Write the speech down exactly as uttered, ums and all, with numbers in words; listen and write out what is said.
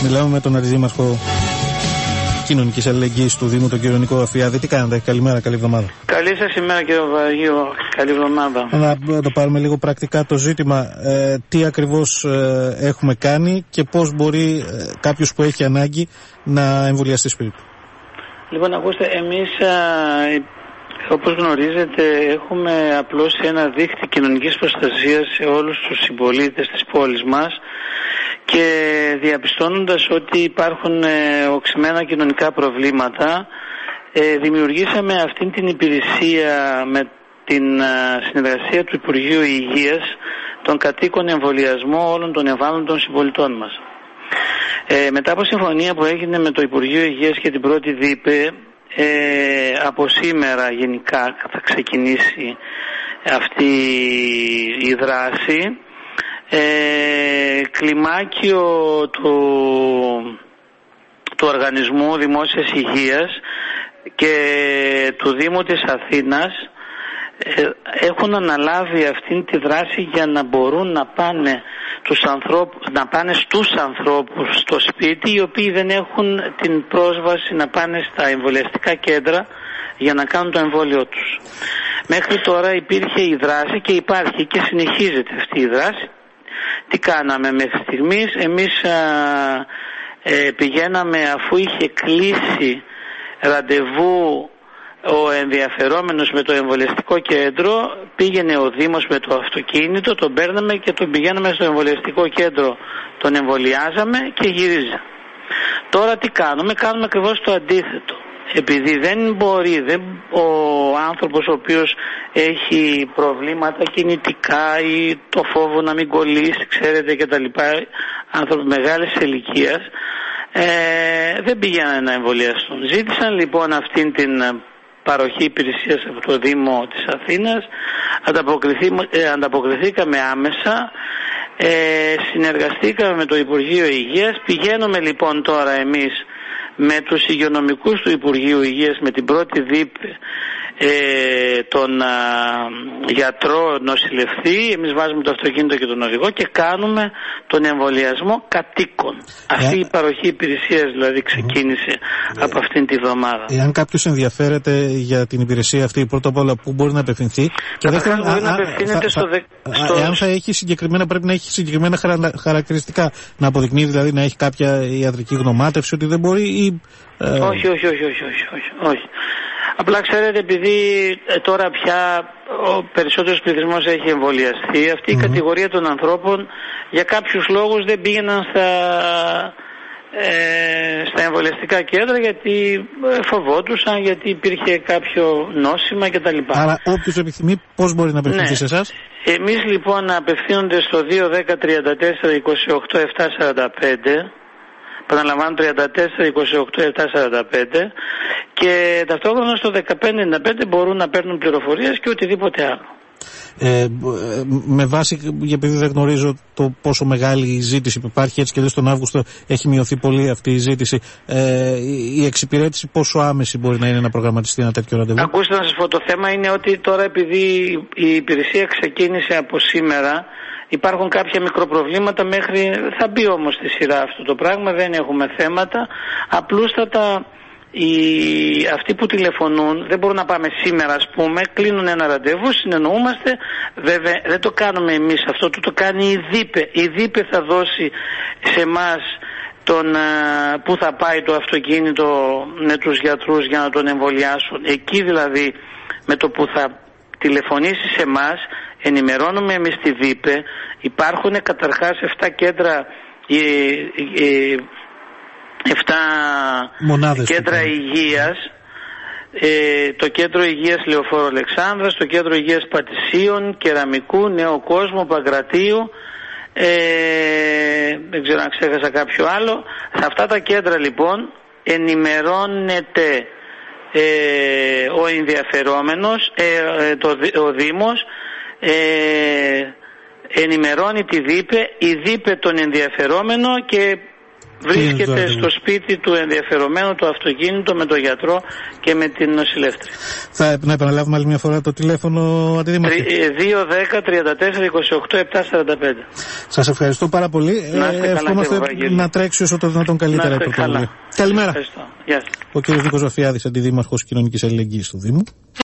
Μιλάμε με τον Αντιδήμαρχο Κοινωνικής Αλληλεγγύης του Δήμου, τον κύριο Νίκο Αφιάδη. Τι κάνετε, καλημέρα, καλή εβδομάδα. Καλή σας ημέρα κύριε Βαγίου, καλή εβδομάδα. Να το πάρουμε λίγο πρακτικά το ζήτημα. Ε, τι ακριβώς ε, έχουμε κάνει και πώς μπορεί ε, κάποιος που έχει ανάγκη να εμβολιαστεί σπίτι του. Λοιπόν, ακούστε, εμείς ε, όπως γνωρίζετε έχουμε απλώσει ένα δίκτυο κοινωνικής προστασίας σε όλους τους συμπολίτες της πόλης μας και διαπιστώνοντας ότι υπάρχουν ε, οξυμένα κοινωνικά προβλήματα, ε, δημιουργήσαμε αυτήν την υπηρεσία με την ε, συνεργασία του Υπουργείου Υγείας, τον κατοίκον εμβολιασμό όλων των ευάλωτων συμπολιτών μας. Ε, μετά από συμφωνία που έγινε με το Υπουργείο Υγείας και την πρώτη ΔΥΠΕ, ε, από σήμερα γενικά θα ξεκινήσει αυτή η δράση. Ε, κλιμάκιο του, του Οργανισμού Δημόσιας Υγείας και του Δήμου της Αθήνας ε, έχουν αναλάβει αυτήν τη δράση για να μπορούν να πάνε, τους ανθρώπους, να πάνε στους ανθρώπους στο σπίτι, οι οποίοι δεν έχουν την πρόσβαση να πάνε στα εμβολιαστικά κέντρα για να κάνουν το εμβόλιο τους. Μέχρι τώρα υπήρχε η δράση και υπάρχει και συνεχίζεται αυτή η δράση. Τι κάναμε μέχρι στιγμής? Εμείς α, ε, πηγαίναμε αφού είχε κλείσει ραντεβού ο ενδιαφερόμενος με το εμβολιαστικό κέντρο, πήγαινε ο Δήμος με το αυτοκίνητο, τον παίρναμε και τον πηγαίναμε στο εμβολιαστικό κέντρο, τον εμβολιάζαμε και γυρίζα. Τώρα τι κάνουμε? Κάνουμε ακριβώς το αντίθετο. Επειδή δεν μπορεί, δεν, ο άνθρωπος ο οποίος έχει προβλήματα κινητικά ή το φόβο να μην κολλήσει, ξέρετε, και τα λοιπά, άνθρωποι μεγάλης ηλικίας, ε, δεν πήγαιναν να εμβολιαστούν. Ζήτησαν λοιπόν αυτήν την παροχή υπηρεσίας από το Δήμο της Αθήνας, ε, ανταποκριθήκαμε άμεσα, ε, συνεργαστήκαμε με το Υπουργείο Υγείας, πηγαίνουμε λοιπόν τώρα εμείς με τους υγειονομικούς του Υπουργείου Υγείας, με την πρώτη ΔΥΠΕ, ε, τον α, γιατρό νοσηλευτή, εμείς βάζουμε το αυτοκίνητο και τον οδηγό και κάνουμε τον εμβολιασμό κατοίκων. Yeah. Αυτή η παροχή υπηρεσίας δηλαδή ξεκίνησε yeah. από αυτήν τη βδομάδα. Εάν κάποιος ενδιαφέρεται για την υπηρεσία αυτή, πρώτα απ' όλα πού μπορεί να απευθυνθεί? Και δεύτερον, μπορεί να απευθύνεται στο, στο... Εάν θα έχει συγκεκριμένα, πρέπει να έχει συγκεκριμένα χαρα... χαρακτηριστικά, να αποδεικνύει δηλαδή να έχει κάποια ιατρική γνωμάτευση ότι δεν μπορεί ή... Ε... Όχι, όχι, όχι, όχι, όχι, όχι, όχι. Απλά ξέρετε, επειδή τώρα πια ο περισσότερος πληθυσμός έχει εμβολιαστεί, αυτή mm-hmm. η κατηγορία των ανθρώπων για κάποιους λόγους δεν πήγαιναν στα, ε, στα εμβολιαστικά κέντρα, γιατί φοβόντουσαν, γιατί υπήρχε κάποιο νόσημα κτλ. Άρα όποιος επιθυμεί, πώς μπορεί να απευθυνθεί ναι. σε εσάς? Εμείς λοιπόν απευθύνονται στο δύο δέκα τριάντα τέσσερα είκοσι οκτώ επτακόσια σαράντα πέντε, παραλαμβάνω τριάντα τέσσερα είκοσι οκτώ επτακόσια σαράντα πέντε, και ταυτόχρονα στο δεκαπέντε ενενήντα πέντε μπορούν να παίρνουν πληροφορίες και οτιδήποτε άλλο. Ε, με βάση, επειδή δεν γνωρίζω το πόσο μεγάλη η ζήτηση που υπάρχει, έτσι και δεν στον Αύγουστο έχει μειωθεί πολύ αυτή η ζήτηση, ε, η εξυπηρέτηση πόσο άμεση μπορεί να είναι να προγραμματιστεί ένα τέτοιο ραντεβού? Ακούστε να σας πω, το θέμα είναι ότι τώρα επειδή η υπηρεσία ξεκίνησε από σήμερα, υπάρχουν κάποια μικροπροβλήματα μέχρι, θα μπει όμως στη σειρά αυτό το πράγμα, δεν έχουμε θέματα, απλούστατα. Οι, αυτοί που τηλεφωνούν δεν μπορούν να πάμε σήμερα, ας πούμε, κλείνουν ένα ραντεβού, συνεννοούμαστε, βέβαια δεν το κάνουμε εμείς αυτό, το, το κάνει η ΔΥΠΕ. Η ΔΥΠΕ θα δώσει σε εμάς τον, α, που θα πάει το αυτοκίνητο με τους γιατρούς για να τον εμβολιάσουν. Εκεί δηλαδή με το που θα τηλεφωνήσει σε εμάς, ενημερώνουμε εμείς τη ΔΥΠΕ. Υπάρχουν καταρχάς επτά κέντρα ε, ε, εφτά μονάδες κέντρα υγείας, ε, το κέντρο υγείας Λεωφόρο Αλεξάνδρας, το κέντρο υγείας Πατησίων, Κεραμικού, Νέο Κόσμο, Παγκρατίου, ε, δεν ξέρω αν ξέχασα κάποιο άλλο. Σε αυτά τα κέντρα λοιπόν ενημερώνεται ε, ο ενδιαφερόμενος, ε, το, ο Δήμος, ε, ενημερώνει τη ΔΥΠΕ, η ΔΥΠΕ τον ενδιαφερόμενο και Βρίσκεται στο σπίτι του ενδιαφερομένου το αυτοκίνητο με τον γιατρό και με την νοσηλεύτρια. Θα να επαναλάβουμε άλλη μια φορά το τηλέφωνο, Αντιδήμαρχε. δύο δέκα τριάντα τέσσερα είκοσι οκτώ επτά σαράντα πέντε. Σας ευχαριστώ πάρα πολύ. Να είστε Ευχόμαστε καλά, να τρέξει όσο το δυνατόν καλύτερα η πρωτοβουλία. Καλημέρα. Ευχαριστώ. Γεια σας. Ο κ. Νίκος Ζαφιάδης, Αντιδήμαρχος Κοινωνικής Αλληλεγγύης του Δήμου.